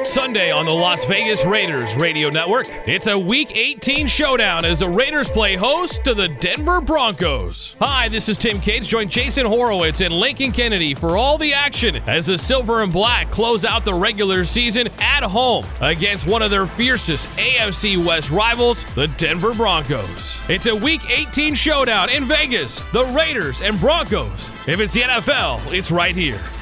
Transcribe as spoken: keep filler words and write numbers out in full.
Sunday on the Las Vegas Raiders Radio Network. It's a Week eighteen showdown as the Raiders play host to the Denver Broncos. Hi, this is Tim Cates. Join Jason Horowitz and Lincoln Kennedy for all the action as the Silver and Black close out the regular season at home against one of their fiercest A F C West rivals, the Denver Broncos. It's a Week eighteen showdown in Vegas, the Raiders and Broncos. If it's the N F L, it's right here.